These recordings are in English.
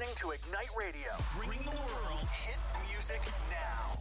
listening to Ignite Radio. Bring the world hit music now.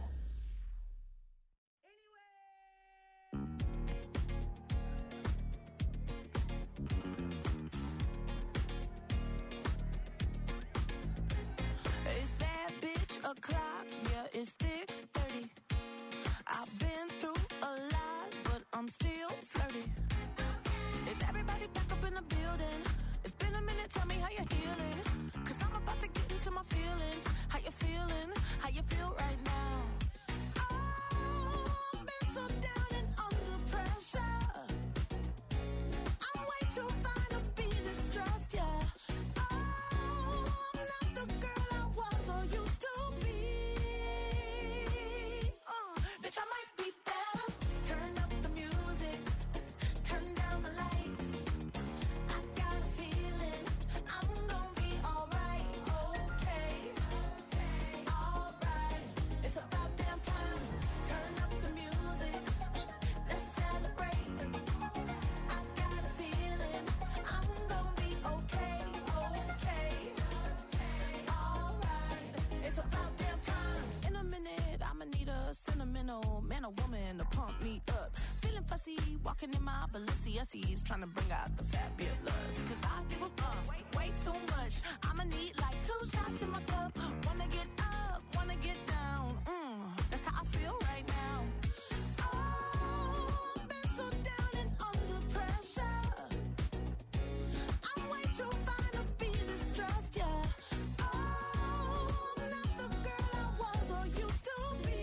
It's that bitch o'clock, yeah, it's thick 30. I've been through a lot, but I'm still flirty. Is everybody back up in the building? It's been a minute, tell me how you're healing. Cause I'm about to get into my feelings. How you feeling? How you feel right now? Oh, I've been so down and under pressure. I'm way too fine to be distressed, yeah. Oh, I'm not the girl I was or used to be. Bitch, I might be better. Turn up the music, turn down the lights. I got a feeling I'm gonna be alright, okay, alright. It's about damn time. Turn up the music, let's celebrate. I got a feeling I'm gonna be okay, alright. It's about damn time. In a minute, I'ma need a sentimental man or woman to pump me up. Feeling fussy, walking in my Balenciennes, trying to bring out the fabulous. Cause I give a fuck way too much. I'ma need like 2 shots in my cup. Wanna get up, wanna get down. That's how I feel right now. Oh, I've been so down and under pressure. I'm way too fine to be distressed, yeah. Oh, I'm not the girl I was or used to be.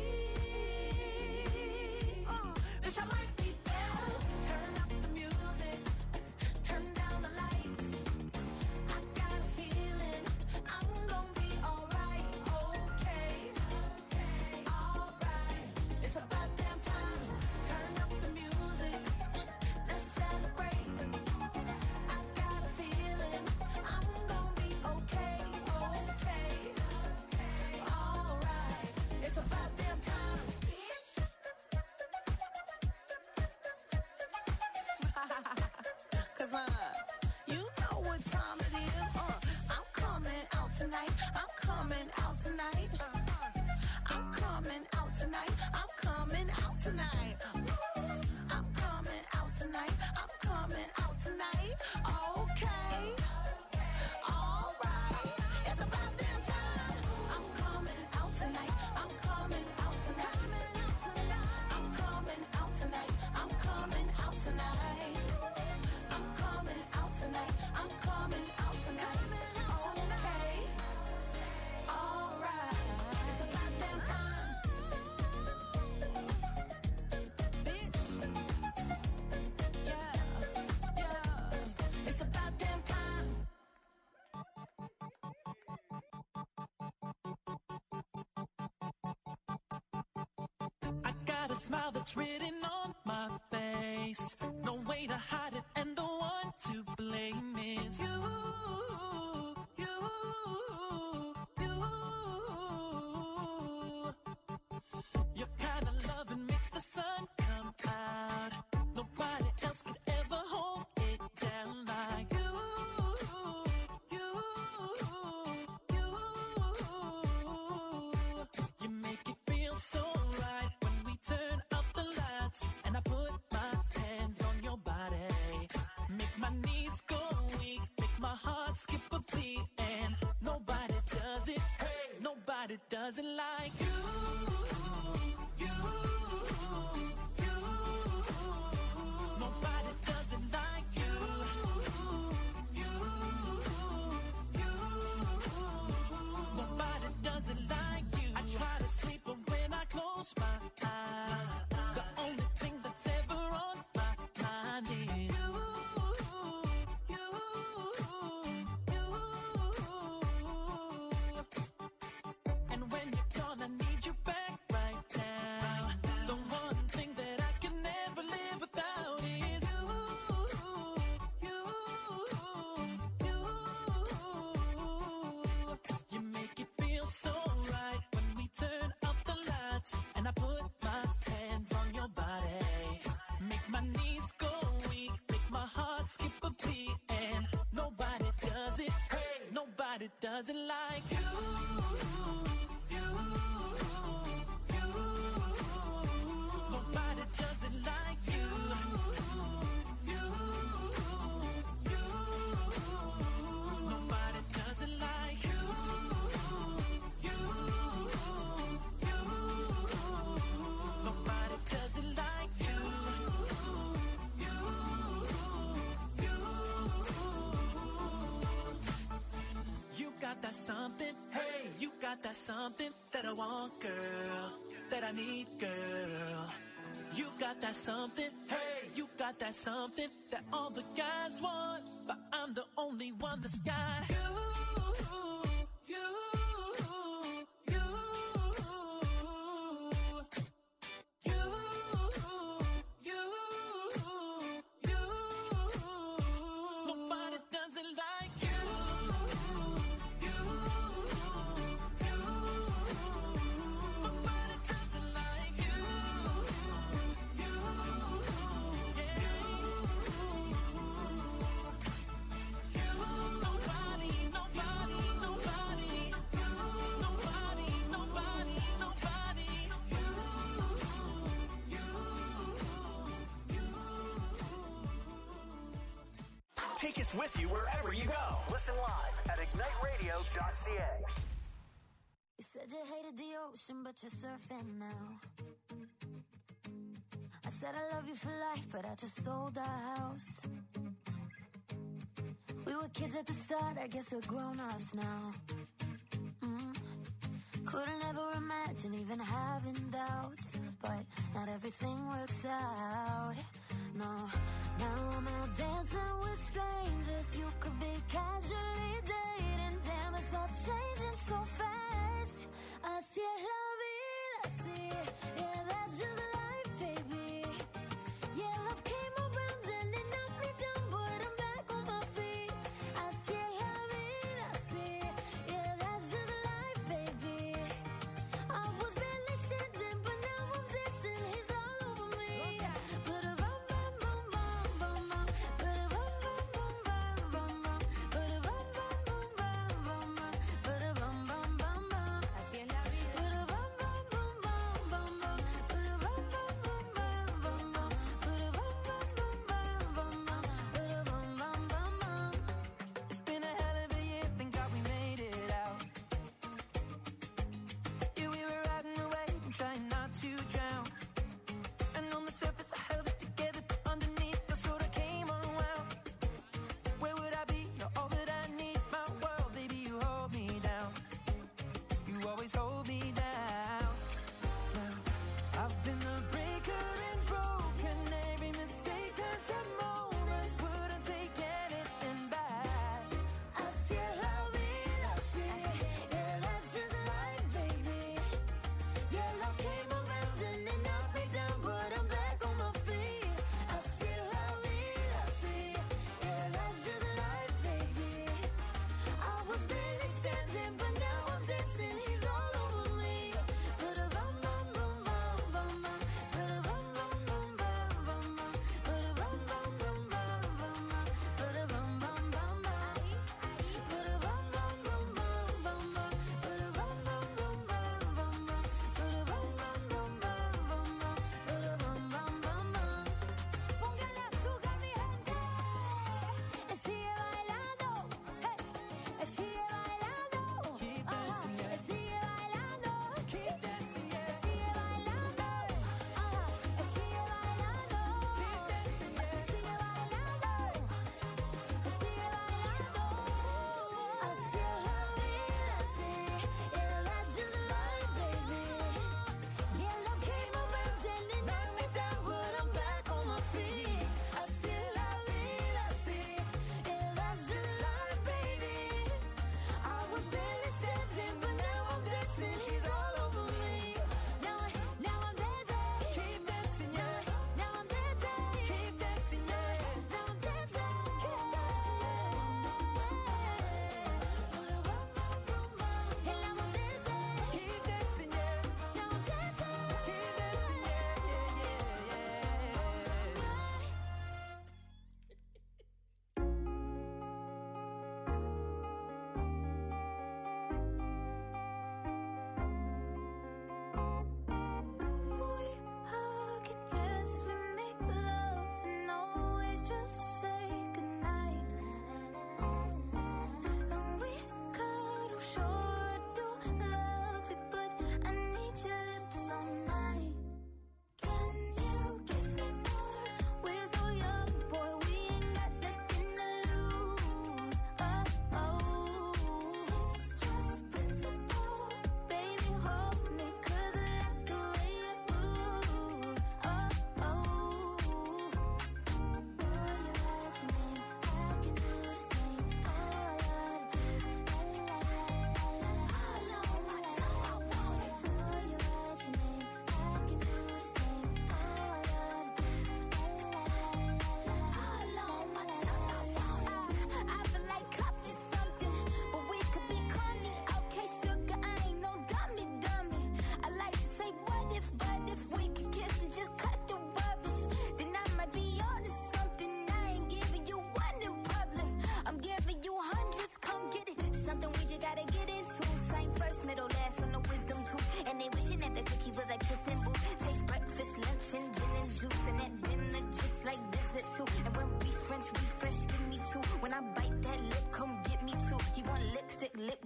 Bitch, I might be better. Turn up the music, turn down the lights. I got a feeling I'm gonna be alright, okay, alright. It's about damn time. Turn up the music, let's celebrate. I got a feeling I'm gonna be okay, alright. It's about damn time, bitch. Cause you know what time it is. I'm coming out tonight. I'm coming out tonight. I'm coming out tonight. I'm coming out tonight. I'm coming out tonight. I'm coming out tonight. Okay. Alright. It's about damn time. I'm coming out tonight. I'm coming out tonight. I'm coming out tonight. I'm coming out tonight. I'm coming out tonight. I'm coming out tonight. Okay. Alright. It's about damn time. Bitch. Yeah. Yeah. It's about damn time. I got a smile that's written on my face. No way to hide it, and the one to blame is you. Your kind of loving makes the sun come out. Nobody else could ever hold it down like you. You make it feel so right when we turn up the lights and I put my hands on your body. Make my knees go weak, make my heart skip a beat, and nobody does it. Hey, nobody does it like you. Nobody does it like you. Nobody does it like you. I try to sleep, but when I close my eyes, the only thing that's ever on my mind is you. And when you're gone, I need you back. does it like you. Nobody does it like you. Nobody does it like you. Nobody does it like you. You got that something, hey, you got that something that I want, girl, that I need, girl. You got that something, hey, you got that something that all the guys want, but I'm the only one that's got you. Nobody does it like you. Nobody does it like you. Take us with you wherever you go. Listen live at igniteradio.ca. You said you hated the ocean, but you're surfing now. I said I love you for life, but I just sold our house. We were kids at the start, I guess we're grown-ups now. Couldn't ever imagine even having doubts, but not everything works out. No, now I'm out dancing with strangers. You could be casually dating. Damn, it's all changing so fast. Así es la vida, así. Yeah, that's just life, baby. Yeah, love came around and it knocked me down, but I'm back on my feet. Así es la vida, así. Yeah, that's just life, baby. I was barely standing, but now I'm dancing. He's all over me. Ba-da-bum, bum, bum, bum, bum, bum. Ba-da-bum, bum, bum, bum, bum, bum. Ba-da-bum, bum, bum, bum, bum, bum. Ba-da-bum, bum, bum,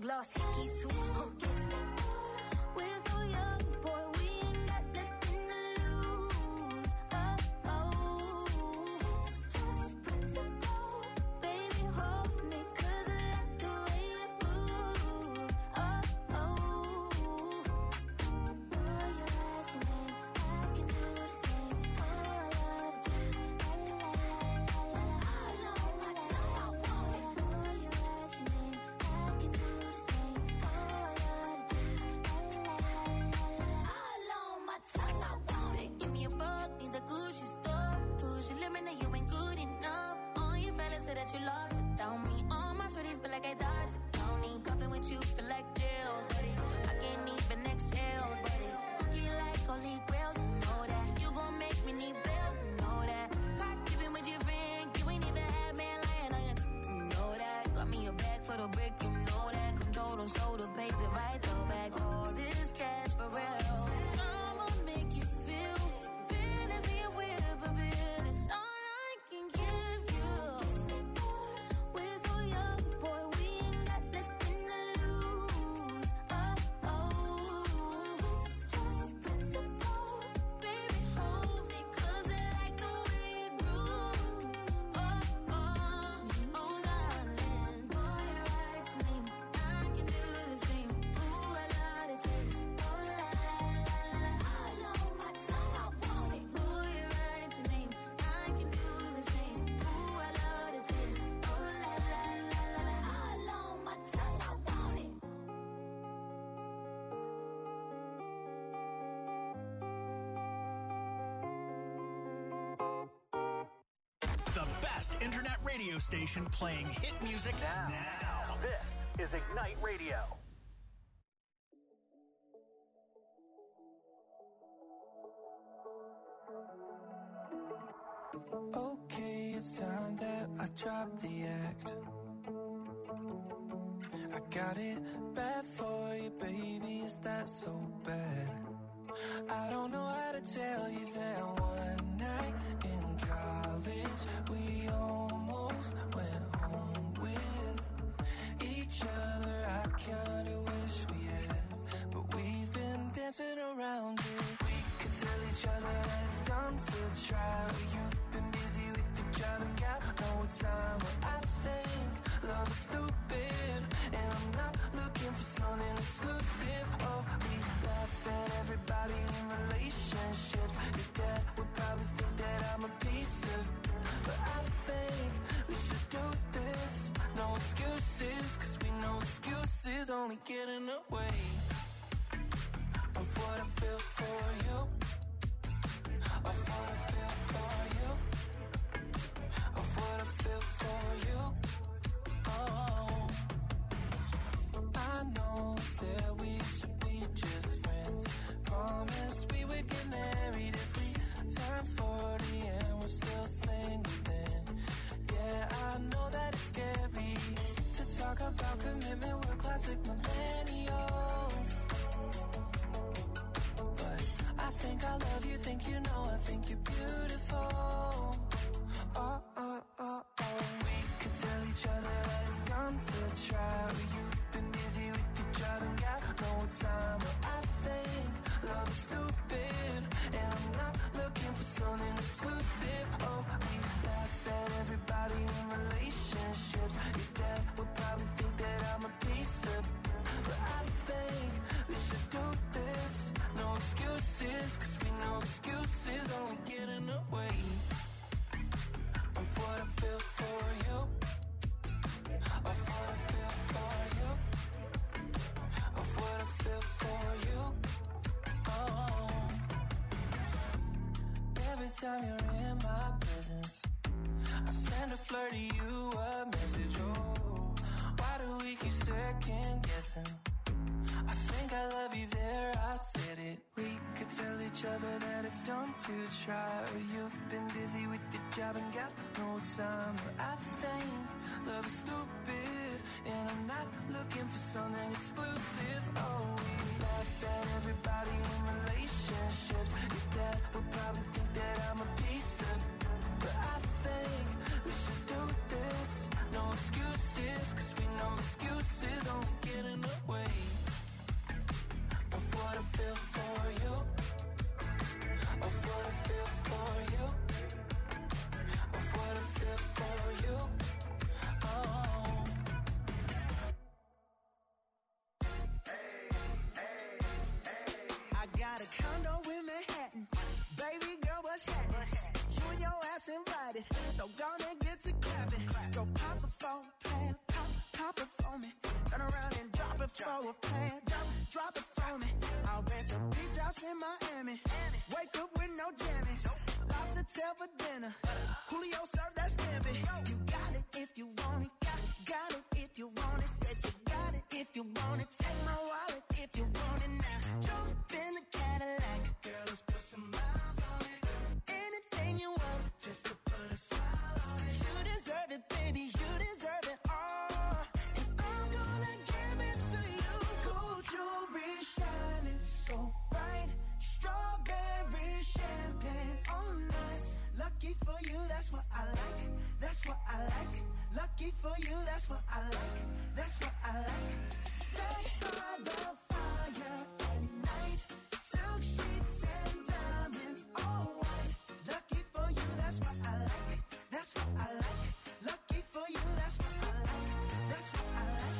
gloss, hickey suit, kiss me. We're so young, boy, we ain't got nothing to lose. Oh, it's just principle. Baby, hold me, 'cause I like the way you move. Oh, boy, you're asking, I can do the same. Oh, I love the taste. La la la la la la. All on my tongue, I want it. Boy, you're asking, I can do the same. Oh, I love the taste. La la la la la. All on my tongue, I want it. Give me a buck, need the Gucci stuff. Push your limit, now you ain't good enough. All your fellas say that you lost without me. All my shorties feel like I dodged the county. Coughing with you feel like jail, buddy. I can't even exhale, buddy. Cookie like holy grail, you know that. You gon' make me need bail, you know that. Caught keeping with your friend, you ain't even had man lying on you, you know that. Got me a bag for the brick, you know that. Control them shoulder pays if I throw back all this cash for real. Drama make you feel fantasy with a bill. It's all I can give you. We're so young, boy, we ain't got nothing to lose. Oh, it's just principle. Baby, hold me, 'cause I like the way you groove. Oh, darling, boy, you're right to me. I can do the same. Ooh, I love the taste. Oh, la la la la. All on my tongue, I want it. Boy, you're right to me. I can do the same. Ooh, I love the taste. Oh, la la la la. All on my tongue, I want it. The best internet radio station playing hit music now. This is Ignite Radio. Okay, it's time that I drop the act. I got it bad for you, baby, is that so bad? I don't know how to tell you that one night in college we almost went home with each other. I kinda wish we had, but we've been dancing around it. We could tell each other that it's done to try. You've been busy with the job and got no time. But I think love is stupid, and I'm not looking for something exclusive. Oh, we laugh at everybody in relationships. Your dad would probably think that I'm a piece of, but I think we should do this. No excuses, 'cause we know excuses only get in the way of what I feel for you. Of what I feel for you. Of what I feel for you. Oh, I know that we should be just friends. Promise we would get married if we turn 40 and we're still single then. Yeah, I know that it's scary to talk about commitment. We're classic millennials, but I think I love you, think you know, I think you're beautiful. Oh, oh, oh, oh. We could tell each other that it's done to try. You've been busy with your job and got no time. But I think love is stupid, and I'm not looking for something exclusive. Oh, we laugh at everybody in relationships. Your dad would probably think that I'm a piece of, but I think we should do this. No excuses, 'cause we know excuses only get in the way of what I feel for you. Of what I feel for you. Of what I feel for you. Oh, every time you're in my presence, I send a flirt to you a message. Oh, why do we keep second guessing? I think I love you there, I said it. We could tell each other that it's done to try. You've been busy with your job and got no time. But I think love is stupid, and I'm not looking for something exclusive. Oh, we laugh at everybody in relationships. Your dad would probably think that I'm a piece of, but I think we should do this. No excuses, 'cause we know excuses only get in what I feel for you. Of what I feel for you. Of what I feel for you. Oh. I got a condo in Manhattan. Baby girl, what's happening? You and your ass invited, so gonna get to clapping. Go pop it for a plan, pop it for me. Turn around and drop it for a plan, drop it for me. I'll rent a beach house in Miami. Wake up with no jammies. Lobster tail for dinner. Julio served that scampi. You got it if you want it. Got it if you want it. Said you got it if you want it. Take my wallet if you want it now. Jump in the Cadillac. Girl, let's put some miles on it. Anything you want, just to put a smile on it. you deserve it, baby. You deserve it all. And I'm gonna give it to you. Gold jewelry shining so bright. Strawberry champagne on us. Lucky for you, that's what I like. That's what I like. Lucky for you, that's what I like. That's what I like. Fresh by the fire at night. Silk sheets and diamonds, all white. Lucky for you, that's what I like. That's what I like. Lucky for you, that's what I like. That's what I like.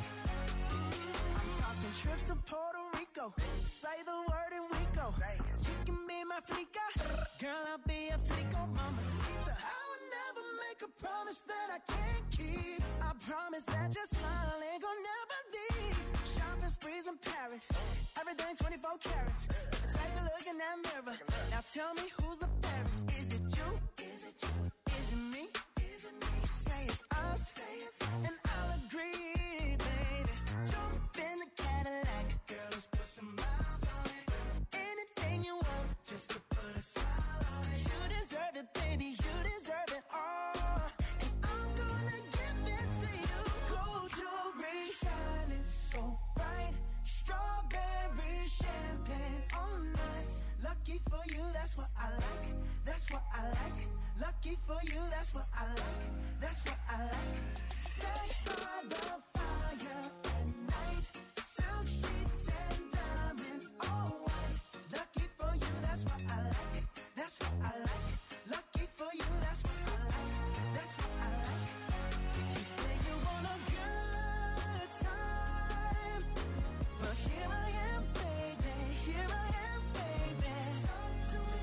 I'm talking trips to Puerto Rico. Say the word and we go. You can be my flica. Girl, I'll be a flico, mamacita. I would never make a promise that I can't keep. I promise that your smile ain't gonna never leave. Shopping sprees in Paris. Everything 24 carats. Take a look in that mirror. Now tell me who's the fairest. Is it you? Is it you? Is it me? Is it me? Say it's us. Say it's us. And I'll agree, baby. Jump in the Cadillac. Girl, let's put some miles on it. Anything you want, just to put a smile on it. you deserve it, baby. You deserve it all. And I'm gonna give it to you. Gold jewelry shining so bright. Strawberry champagne on us. Lucky for you, that's what I like. That's what I like. Lucky for you, that's what I like. That's what I like. Fresh by the fire at night. Silk sheets and diamonds, all white. Lucky for you, that's what I like. That's what I like. Lucky for you, that's what I like. That's what I like. You say you want a good time, but here I am, baby. Here I am, baby. Talk to me,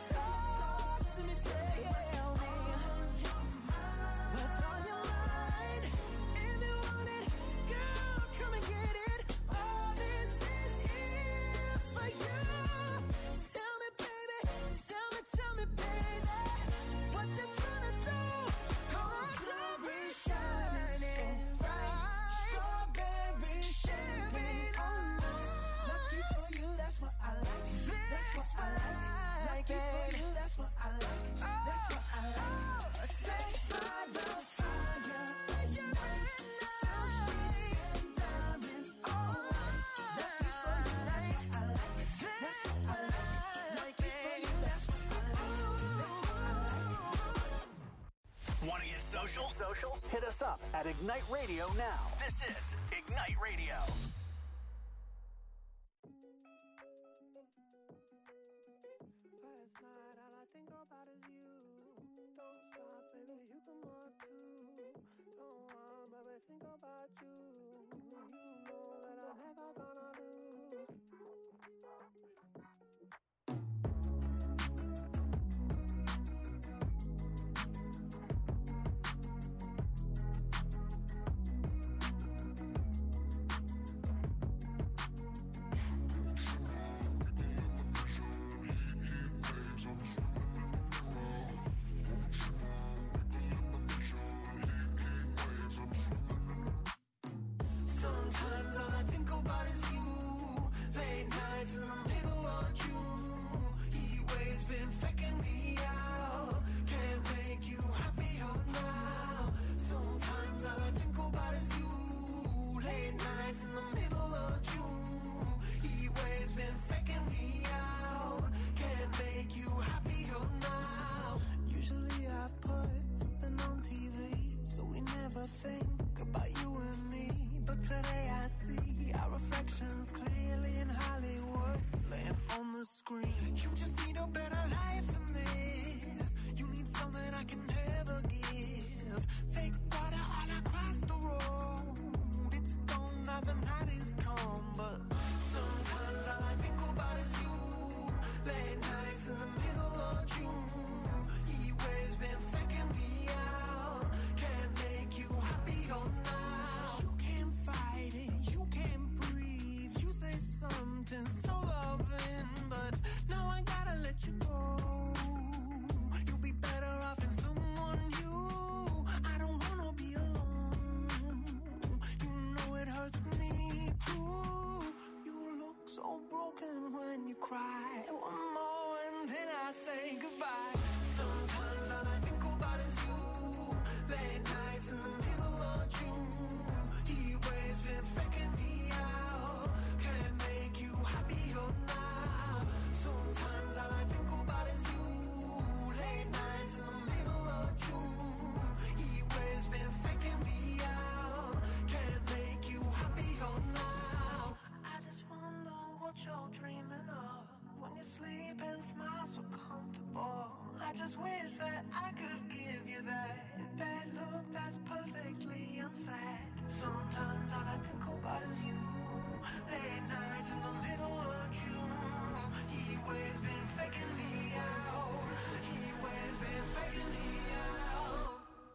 talk to me, tell me what's on your mind. If you want it, girl, come and get it. All this is here for you. Tell me, baby, what you tryna do? Gold jewelry shining bright. Strawberry champagne on us. Lucky for you, that's what I like. That's what I like. Lucky for you, that's what I like. That's what I like. Fresh by the fire at night. Silk sheets and diamonds, all white. Lucky for you, that's what I like. That's what I like. Lucky for you, that's what I like. That's what I like. Want to get social? Hit us up at Ignite Radio now. This is Ignite Radio. Last night, all I think about is you. Don't stop, baby, you can more too. Don't want, baby, think about you. You know that I'm never gonna lose. Sometimes all I think about is you. Late nights in the middle of June. Heat waves been faking me out. Can't make you happier now. Sometimes all I think about is you. Late nights in the middle of June. Heat waves been faking me out. Can't make you happier now. Usually I put something on TV, so we never think about you and me. But today I see our reflections clearly in Hollywood. the screen. You just need a better life than this. You need something I can never give. Fake water all across the road. It's gone now, the night is come. But sometimes all I think about is you. Late nights in the middle of June. He waves been faking me out. Can't make you happier now. You can't fight it, you can't breathe. You say something so loving, but now I gotta let you go. You'll be better off in someone new. I don't wanna be alone. You know it hurts me too. You look so broken when you cry. One more and then I say goodbye. Sometimes all I think about is you. Late nights in the middle of June. He waves been faking me out. Can't make you happier now. Sometimes all I think about is you. Late nights in the middle of June. He waves been faking me out. Can't make you happier now. I just wonder what you're dreaming of when you sleep and smile so comfortable. I just wish that I could give you that bad look that's perfectly unsaid. Sometimes all I think about is you. Late nights in the middle of June. He waves been faking me out. He waves been faking me out.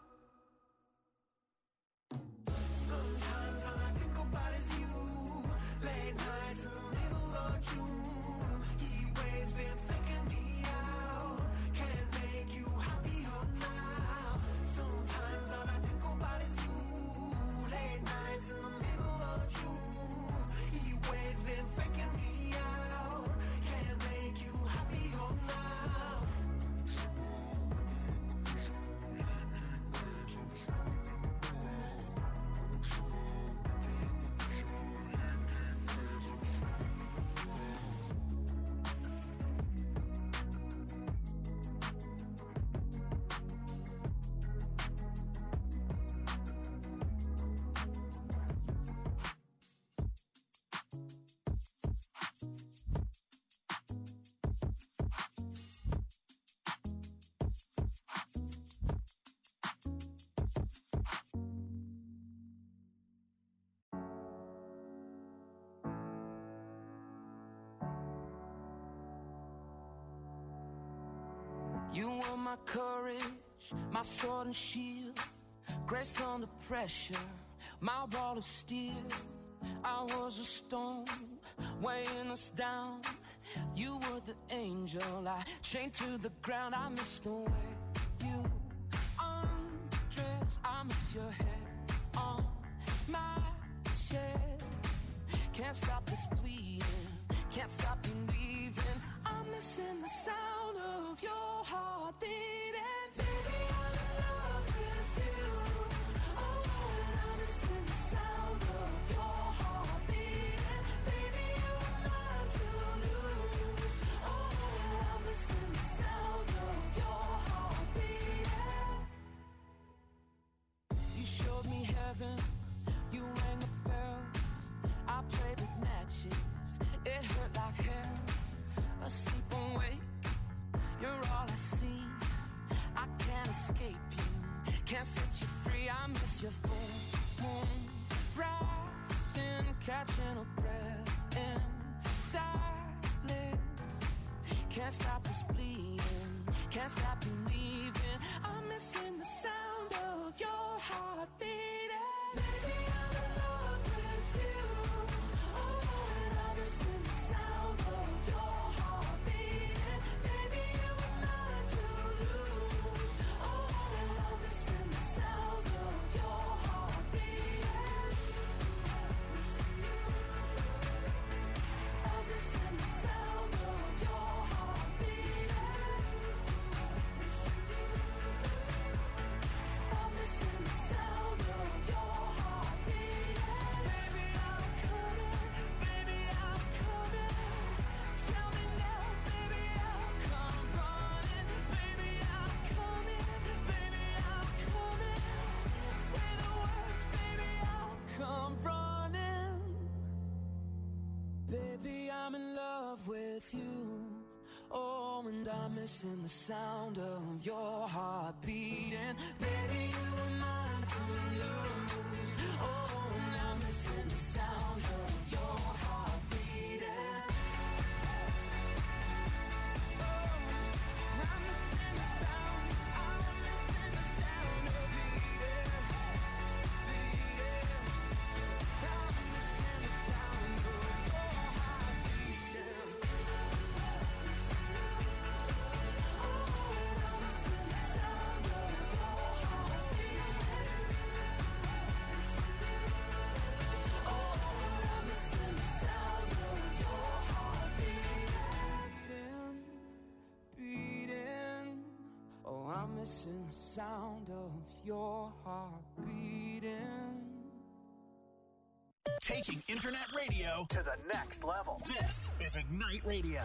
Sometimes all I think about is you. Late nights in the middle of June. He waves been faking me out. Can't make you happier now. Sometimes all I think about is you. Late nights in the middle of June. He waves been faking me out. Can't make you happier now. You were my courage, my sword and shield, grace under pressure, my wall of steel. I was a stone, weighing us down. You were the angel, I chained to the ground. I miss the way you undress. I miss your hair on my chest. Can't stop this bleeding, can't stop believing. I'm missing the sound of your heart beating. Baby, I'm in love with you. Oh, and I'm missing the sound of your heart beating. Baby, you are mine to lose. Oh, and I'm missing the sound of your heart beating. You showed me heaven, you rang the bells. I played with matches, it hurt like hell. Asleep awake, you're all I see. I can't escape you, can't set you free. I miss your full moon rising, catching a breath in silence. Can't stop this bleeding, can't stop believing. I'm missing the sound of your heart beating. Baby, I'm in love with you. Oh, and I'm missing the sound of your heart beating. Baby, you were mine to lose. Oh, and I'm missing the sound of your heart beating. I'm missing the sound of your heart beating. I'm missing the sound of your heart beating. Baby, I'm coming. Baby, I'm coming. Tell me now, baby, I'll come running. Baby, I'm coming. Baby, I'm coming. Say the words, baby, I'll come running. Baby, I'm in love with you. and I'm missing the sound of your heart beating. Baby, you were mine to lose. Oh, and I'm missing the sound of your heart beating. I'm missing the sound. I'm missing the sound of beating. I'm missing the sound of your heart beating. Missing the sound of your heart beating. Taking internet radio to the next level. This is Ignite Radio.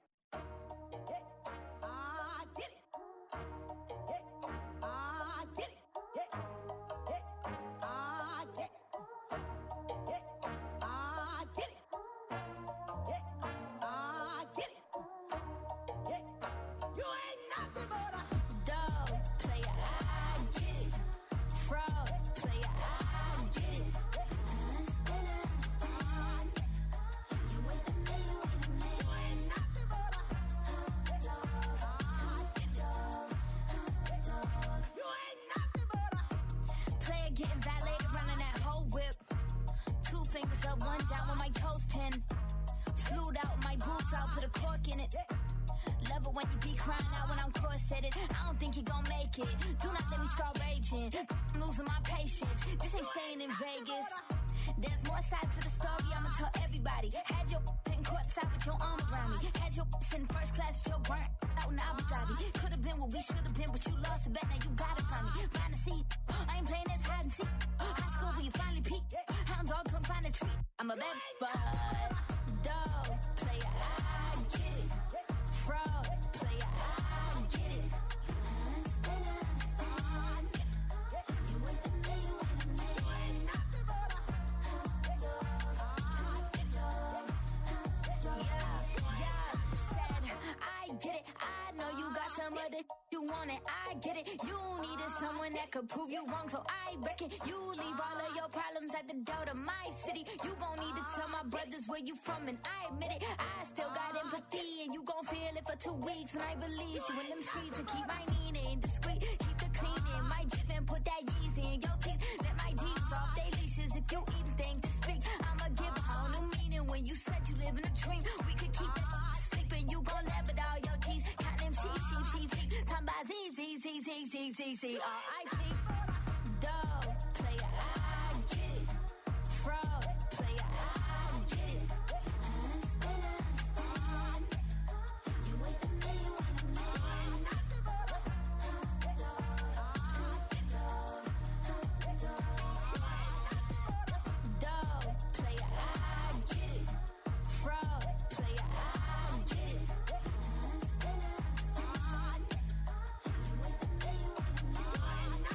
Could prove you wrong, so I reckon you leave all of your problems at the door to my city. You gon' need to tell my brothers where you from, and I admit it. I still got empathy, and you gon' feel it for 2 weeks when I release you in them streets. And keep my Nina discreet, keep the cleaning, my Jeep and put that Yeezy in your teeth. Let my D's off they leashes if you even think to speak. I'ma give a whole new meaning when you said you live in a dream. We could keep it sleeping, you gon' laugh at all your G's. Count them sheep. Time by Z, R.I.P. Dog, player, I get it. Fraud, player, I get it. Understand. You wait the me, you wait the me. Dog, player, I get it. Fraud, player, I get it. Understand. You wait the me, you wait the me.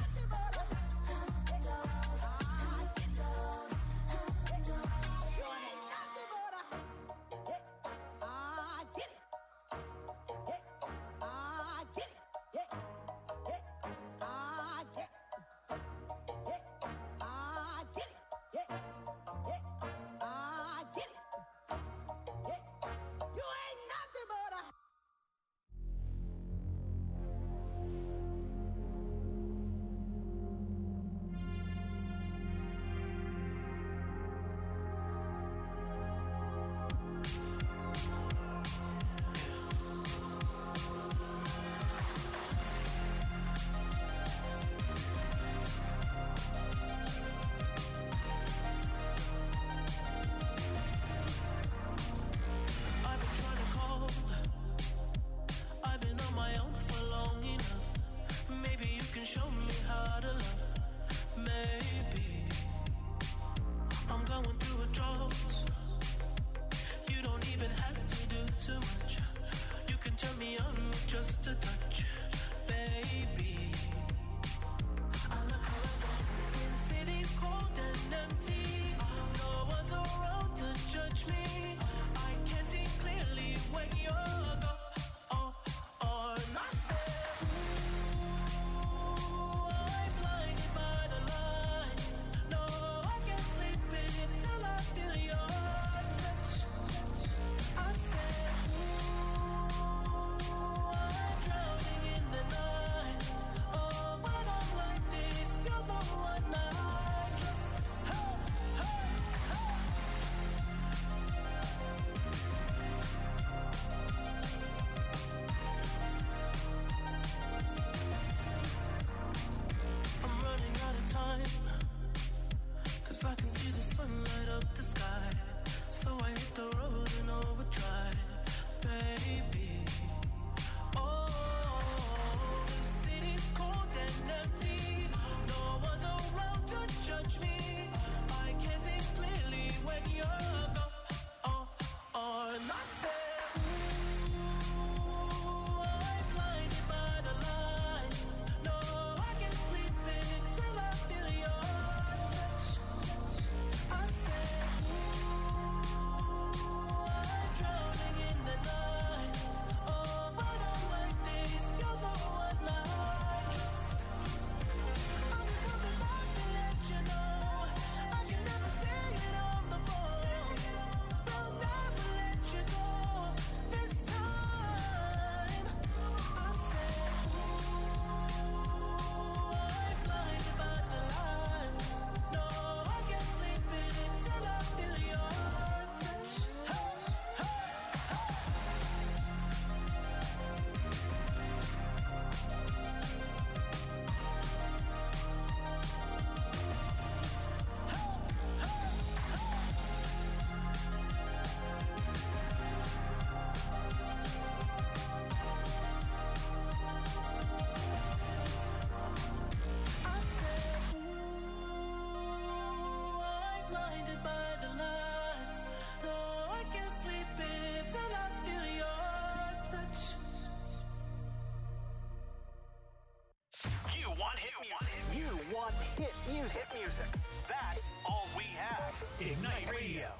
music. That's all we have. Ignite Radio.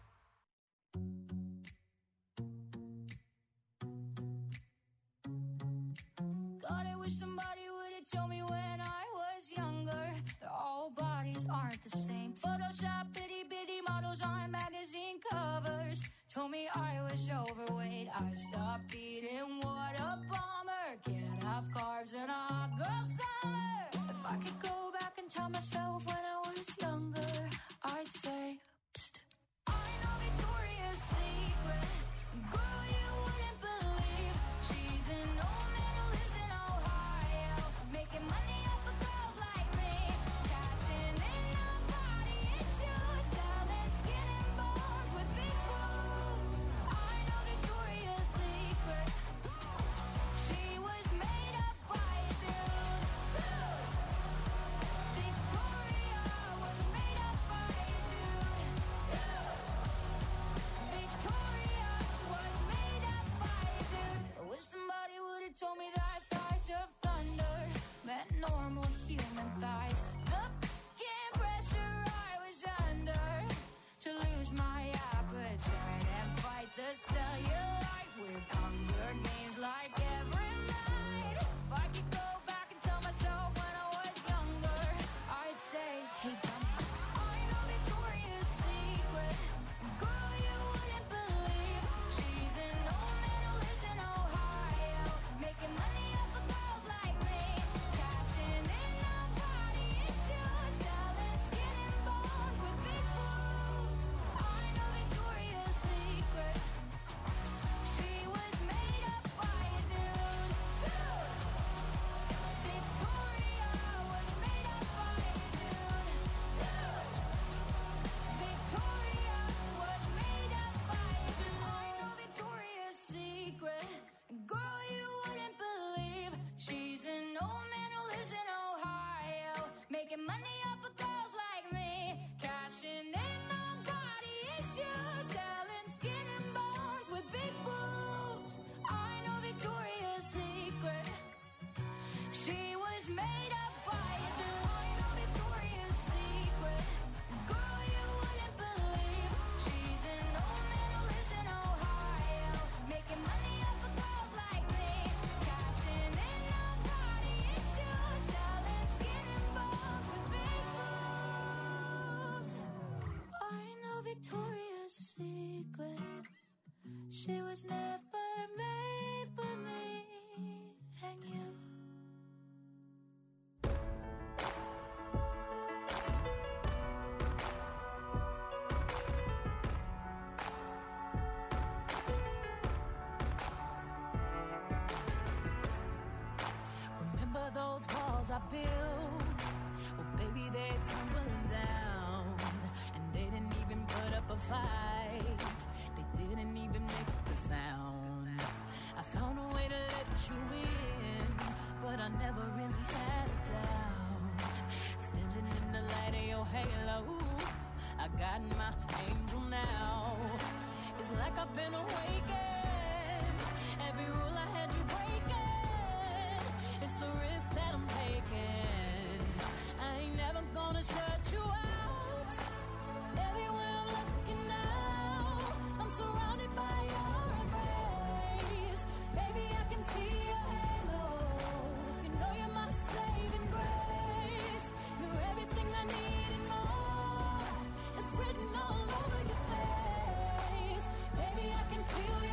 God, I wish somebody would have told me when I was younger that all bodies aren't the same. Photoshop bitty bitty models on magazine covers told me I was overweight. I stopped eating, what a bummer. Can't have carbs in a hot girl summer. If I could go back and tell myself when I was younger, I'd say, psst, I know Victoria's Secret. Girl, you wouldn't believe she's an old man who lives in Ohio, making money off of girls like me, cashing in on body issues, selling skin and bones with big boobs. I know Victoria's Secret. She was made up by a dude. Victoria was made up by a dude. Victoria was made up by a dude. I wish somebody would have told me that thighs of thunder meant normal human thighs. The f***ing pressure I was under to lose my appetite and fight the cellulite with Hunger Games like every night. If I could go back and tell myself when I was younger, I'd say, hey dummy, I know Victoria's Secret. Girl, you wouldn't believe she's an old man who lives in Ohio, making money off of girls like me, cashing in on body issues, selling skin and bones with big boobs. I know Victoria's Secret. She was made up by a dude. Victoria was made up by a dude. Victoria was made up by a dude. I know Victoria's Secret. Girl, you wouldn't believe she's an old man who lives in Ohio, making money off of girls like me, cashing in on body issues, selling skin and bones with big boobs. I know Victoria's Secret. She was made up by a dude. I know Victoria's Secret. Girl, you wouldn't believe she's an old man who lives in Ohio, making money off of girls like me, cashing in on body issues, selling skin and bones with big boobs. I know Victoria's Secret. She was never made for me and you. Remember those walls I built? Well, baby, they're tumbling down. And they didn't even put up a fight. They didn't even make the sound. I found a way to let you in, but I never really had a doubt. Standing in the light of your halo, I got my angel now. It's like I've been awakened. Every rule I had you breaking. It's the risk that I'm taking. I ain't never gonna shut you out. Everywhere I'm looking now, I'm surrounded by your embrace. Baby, I can see your halo. You know you're my saving grace. You're everything I need and more. It's written all over your face. Baby, I can feel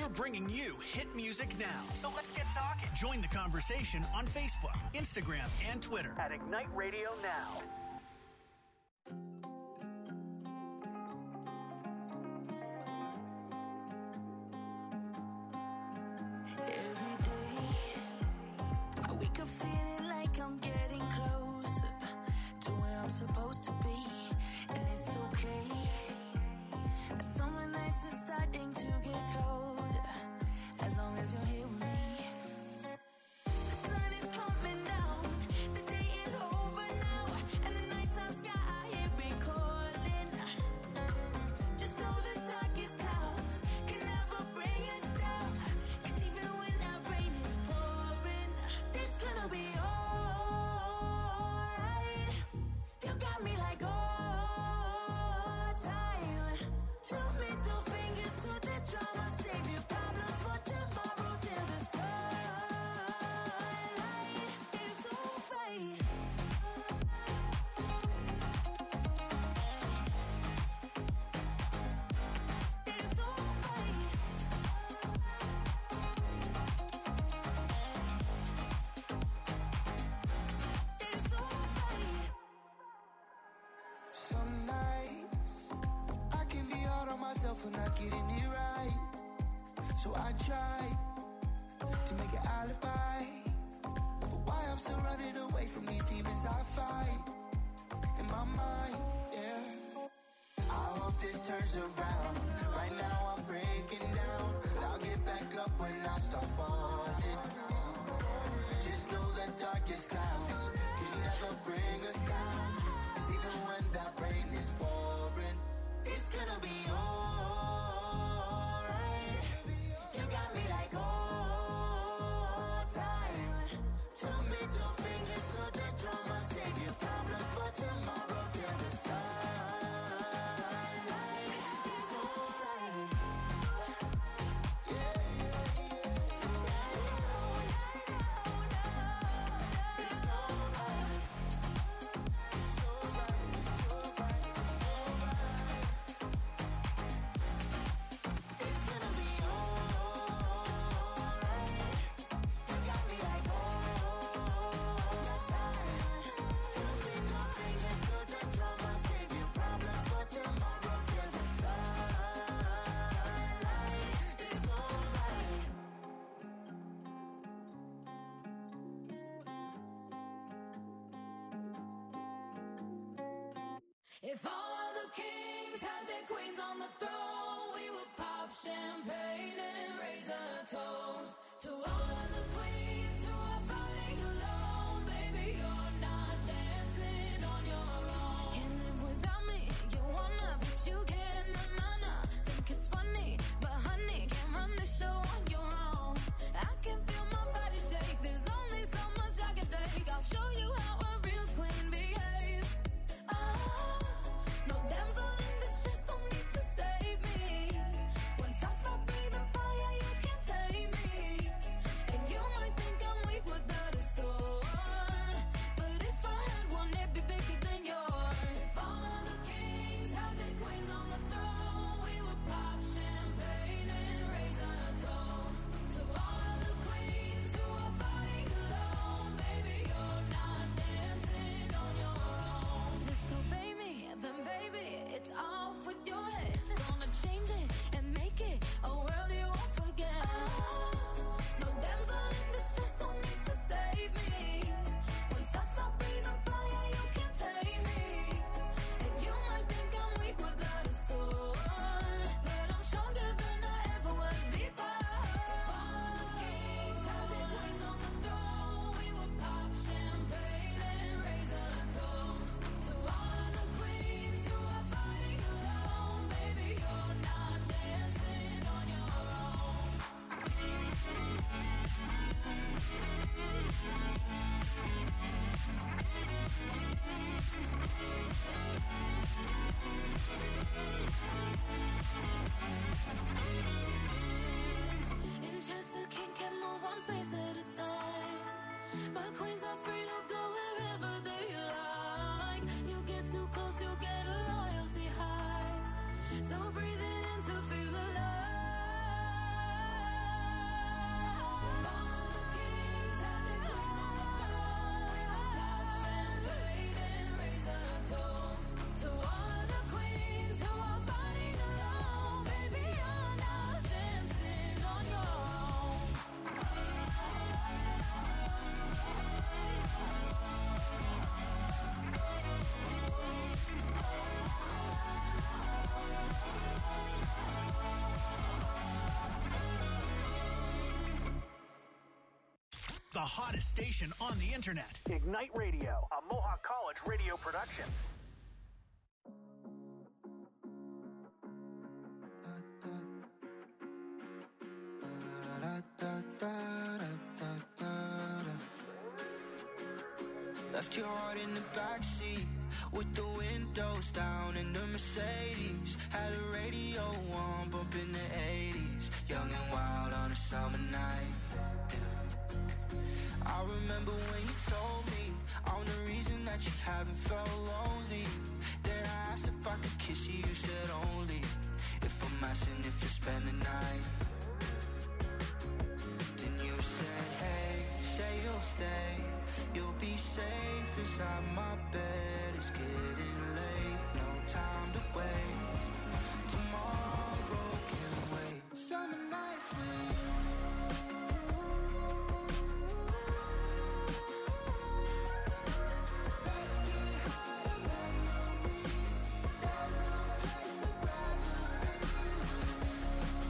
We're bringing you hit music now. So let's get talking. Join the conversation on Facebook, Instagram, and Twitter at Ignite Radio Now. Every day, I wake up feeling like I'm getting closer to where I'm supposed to be, and it's okay. Summer nights are starting to get colder, as long as you're here with me. The sun is coming down, the day is over now, and the nighttime sky here recording. Just know the darkest clouds can never bring us down, 'cause even when that rain is pouring, it's gonna be alright. You got me like all time. Two middle fingers to the drama, save your problems for tomorrow till the sunlight is alright. It's alright. It's alright. Some nights I can be hard on myself for not getting it right. So I try to make an alibi for why I'm still running away from these demons I fight in my mind, yeah. I hope this turns around. Right now I'm breaking down. I'll get back up when I start falling. Just know the darkest clouds can never bring us down, 'cause even when that rain is pouring, it's gonna be alright. You got me like all time. Two middle fingers to the drama, save your problems for tomorrow till the sunlight. It's alright. Yeah, yeah, yeah. It's alright. It's alright. It's alright. It's alright. It's gonna be alright. You got me like all the time. Two middle fingers to the drama, save your problems for tomorrow till the sunlight. It's alright. If all of the kings had their queens on the throne, we would pop champagne and raise a toast to all of the queens who are fighting alone. Baby, you're not dancing on your own. Can't live without me, you wanna, but you can't. Nah. Think it's funny, but honey, can't run the show on your own. I can feel my body shake, there's only so much I can take. I'll show you how a real queen behaves. No damsel in distress, don't need to save me. Once I stop breathing fire, you can't tame me. And you might think I'm weak without a sword, but if I had one, it'd be bigger than yours. If all of the kings had their queens on the throne, we would pop champagne and raise a toast to all of the queens who are fighting alone. Baby, you're not dancing on your own. Disobey me, then baby, it's off with your head. Gonna change it and make it a world you won't forget. No damsel in distress, don't need to save me. Once I stop breathing fire, you can't tame me. And you might think I'm weak without a sword, but I'm stronger than I ever was before. All of the kings had their queens on the throne, we would pop champagne and raise a toast to all of the queens who are fighting alone. Baby, you're not hottest station on the internet. Ignite Radio, a Mohawk College radio production. Left your heart in the backseat with the windows down in the Mercedes. Had a radio on, bumping the 80s. Young and wild on a summer night. Yeah. I remember when you told me I'm the reason that you haven't felt lonely. Then I asked if I could kiss you, you said only if I'm asking if you spend the night. Then you said, hey, say you'll stay. You'll be safe inside my bed. It's getting late, no time to waste. Tomorrow can wait. Summer nights with you. Let's get high on memories. There's no place I'd rather be with you.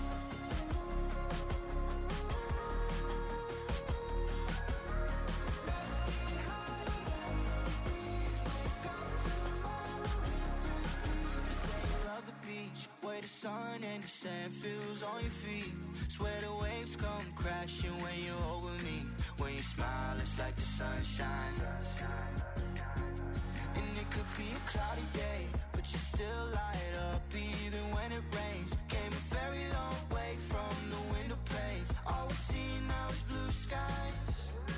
Where the sun and the sand feels on your feet. Swear the waves come crashing when you're over me. When you smile, it's like the sunshine. And it could be a cloudy day, but you still light up even when it rains. Came a very long way from the window panes. All we see now is blue skies.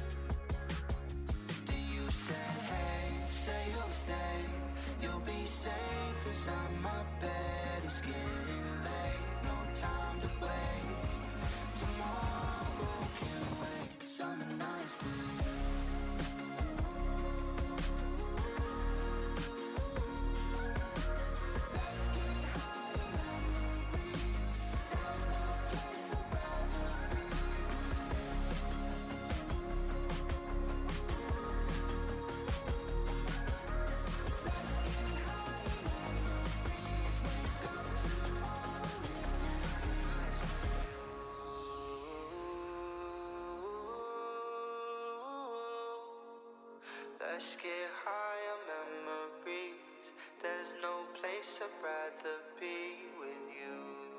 Then you said, hey, say you'll stay. You'll be safe inside my bed. It's getting late, no time to waste. Tomorrow can wait. Summer nights with you. Let's get high on memories. There's no place I'd rather be Let's get high on memories. There's no place I'd rather be with you.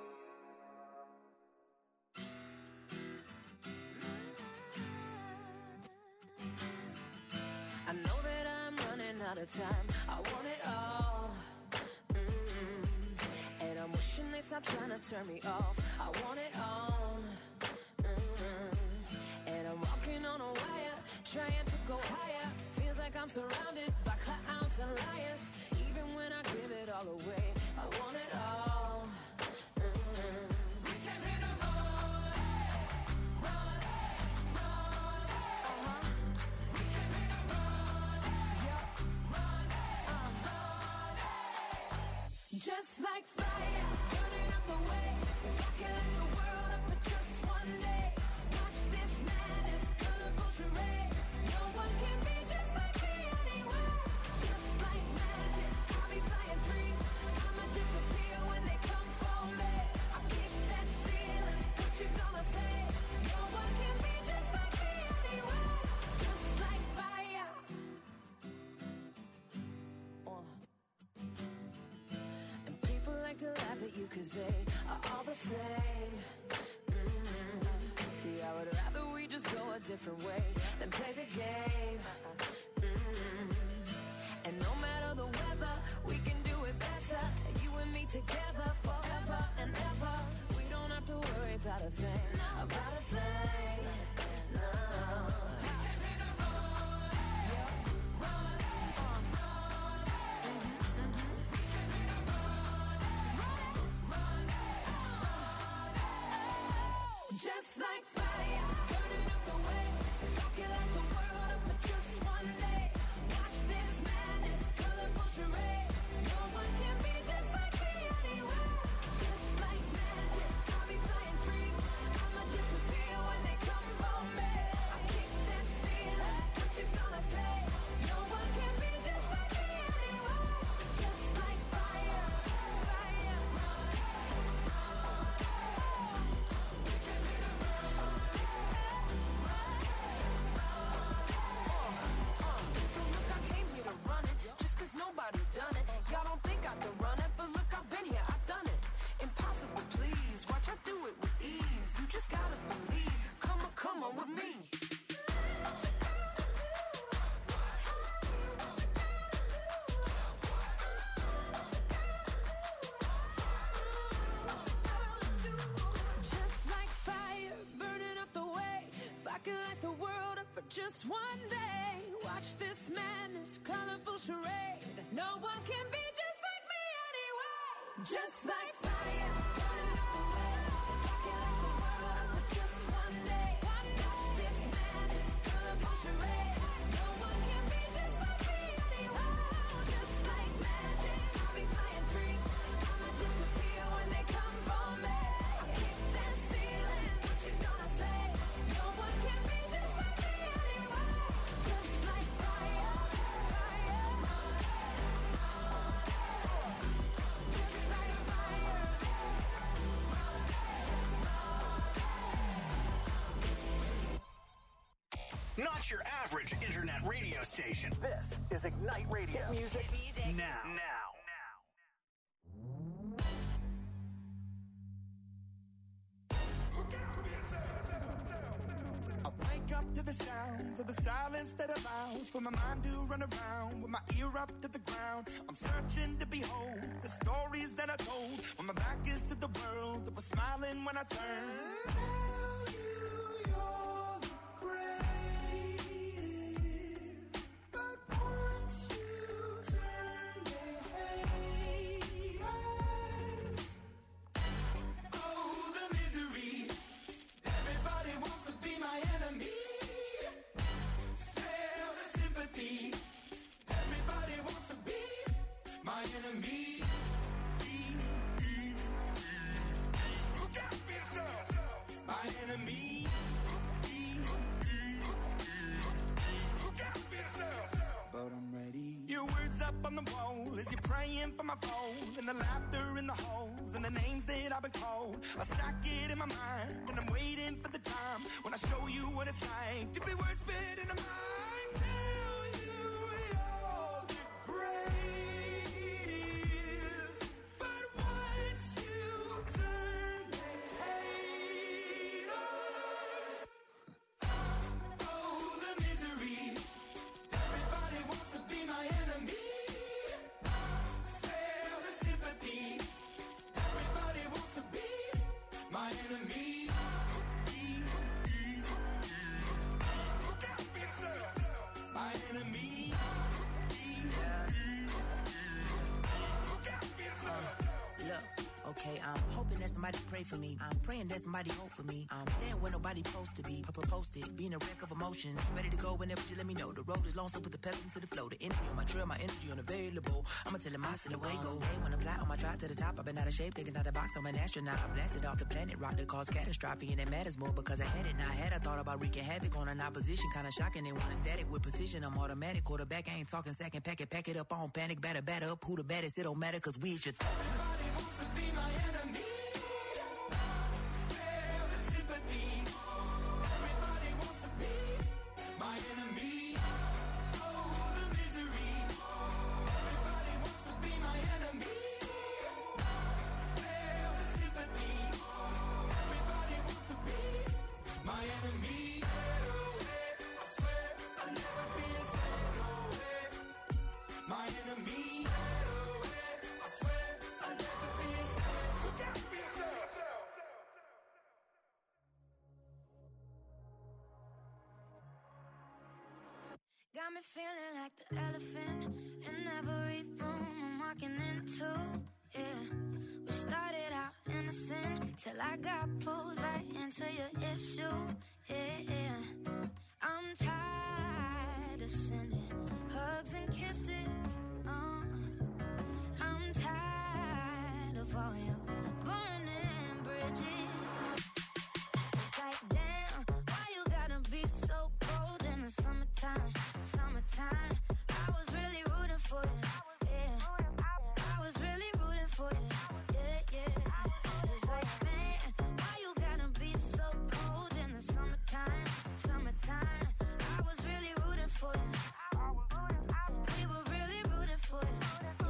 I know that I'm running out of time. I want it all. And I'm wishing they stop trying to turn me off. I want it all. And I'm walking on a wire, trying to go higher. Feels like I'm surrounded by clowns and liars. Even when I give it all away, I want it all. We came here to run, run, run. We came here to run, run, run. Just like fire, burning up the way. If I could light the world up for just one day. Watch this madness, colorful charade. No one can be just like me anyway. Just like magic, I'll be flying free. I'ma disappear when they come for me. I'll kick that ceiling, what you gonna say? No one can be just like me anyway. Just like fire. And people like to laugh at you 'cause they are all the same. See, I would rather we just go a different way than play the game. And no matter the weather, we can do it better. You and me together forever and ever. We don't have to worry about a thing, about a thing. No. Just like fire, burning up the way. If I could light the world up for just one day. Watch just one day. Watch this madness, colorful charade. No one can be just like me anyway. Just like fire, burning up the world, rocking like the world. But just one day, watch this madness, colorful charade. No one can be just like me anyway. Just like magic, I'll be flying free. I'ma disappear when they come for me. I kick that ceiling, what you gonna say? No one can be just like me anyway. Just like fire, fire. Just like fire. Not your average internet radio station. This is Ignite Radio. Hit music now. I wake up to the sounds of the silence that allows for my mind to run around with my ear up to the ground. I'm searching to behold the stories that I told when my back is to the world that was smiling when I turned. Tell you you're the greatest, but once you turn, they hate us. Oh, the misery. Everybody wants to be my enemy. Smell the sympathy. Everybody wants to be my enemy. Look out for yourself. My enemy. Look out for yourself. But I'm ready. Your words up on the wall as you're praying for my phone, and the laughter in the halls, and the names that I've been called. I stack it in my mind, and I'm waiting for the time when I show you what it's like to be worse fit in a mind. Tell you you're the greatest, but once you turn, they hate us. Oh, the misery. Everybody wants to be my enemy. Spare the sympathy. Everybody wants to be my enemy. Look out for yourself. My enemy. Look out for yourself. Look, okay, I'm hoping that somebody pray for me. I'm praying that somebody hope for me. I'm staying where nobody supposed to be. Papa posted, being a wreck of emotions. Ready to go whenever you let me know. The road is long, so put the pedal into the flow. The energy on my trail, my energy unavailable. I'ma tell him I still away go. Hey, when I fly on my drive to the top, I've been out of shape, thinking out the box. I'm an astronaut. I blasted off the planet, rock that caused catastrophe, and it matters more because I had it. Now I had, I thought about wreaking havoc on an opposition. Kinda shocking, they want a static with precision. I'm automatic, quarterback, I ain't talking second pack it up on panic, batter up. Who the baddest? It don't matter, cause we is your Everybody wants to be my enemy. Spare the sympathy. Everybody wants to be my enemy. Oh, the misery. Everybody wants to be my enemy. Spare the sympathy. Everybody wants to be my enemy. I swear I'll never be a my enemy. I swear I'll never be a look out for yourself. Got me feeling like the elephant in every room I'm walking into. Yeah, we started out innocent till I got pulled right into your issue. Yeah, I'm tired of sending hugs and kisses. I'm tired of all your burning bridges. It's like, damn, why you gotta be so cold in the summertime? Summertime, I was really rooting for you. Yeah, I was really rooting for you. Yeah. It's like, man, why you gotta be so cold in the summertime? Summertime, I was really rooting for you. We were really rooting for you.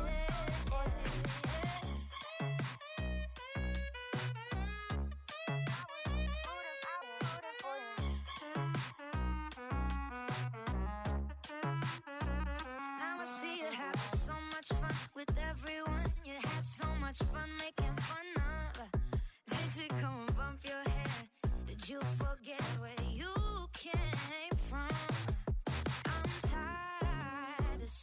Now I see you having so much fun with everyone. You had so much fun making fun of. Did you come and bump your head? Did you forget where you came from?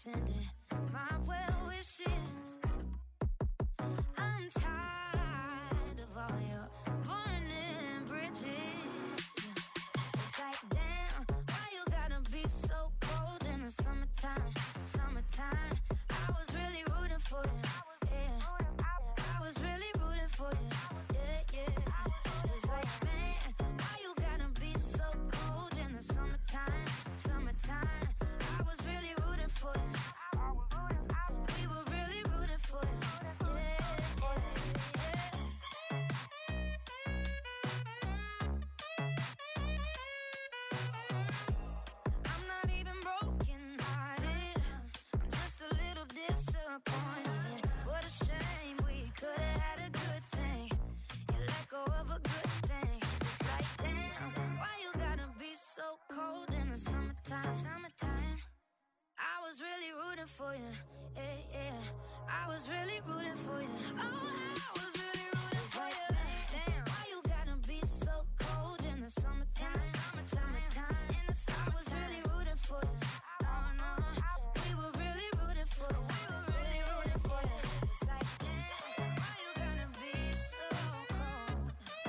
sending my well wishes. I'm tired of all your burning bridges. It's like, damn, why you gotta be so cold in the summertime? Summertime, I was really rooting for you. Yeah, I was really rooting for you. Yeah, yeah. It's like, man, why you gotta be so cold in the summertime? Summertime, I was really rooting for you. We were really rooting for you. Yeah, yeah, yeah. I'm not even broken hearted. I'm just a little disappointed. What a shame, we could have had a good thing. You let go of a good thing. It's like, damn, why you gotta be so cold in the summertime? Summertime, I was really rooting for you. Yeah, yeah, I was really rooting for you. Oh, I was really rooting for you. Damn, why you gotta be so cold in the summertime? Summertime, in the summer, I was really rooting for you. Oh no, we were really rooting for you. We were really rooting for you. It's like, damn, why you gotta be so cold?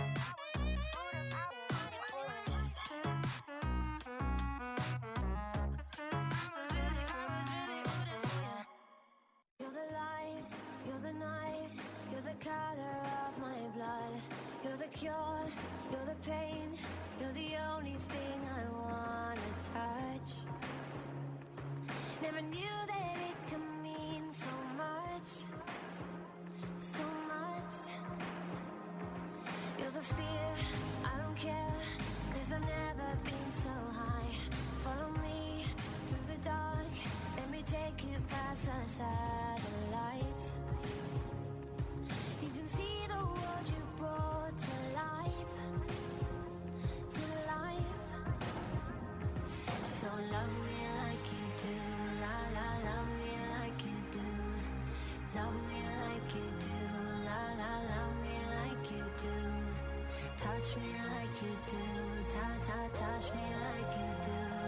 I was really rooting for you. You're the light, you're the night, you're the color of my blood. You're the cure, you're the pain, you're the only thing I wanna touch. Never knew that it could mean so much, so much. You're the fear, I don't care, 'cause I've never been so high. Follow me through the dark, let me take you past the satellites. You can see the world you brought to life, to life. So love me like you do, la la, love me like you do. Love me like you do, la la, love me like you do. Touch me like you do, ta ta, touch me like you do.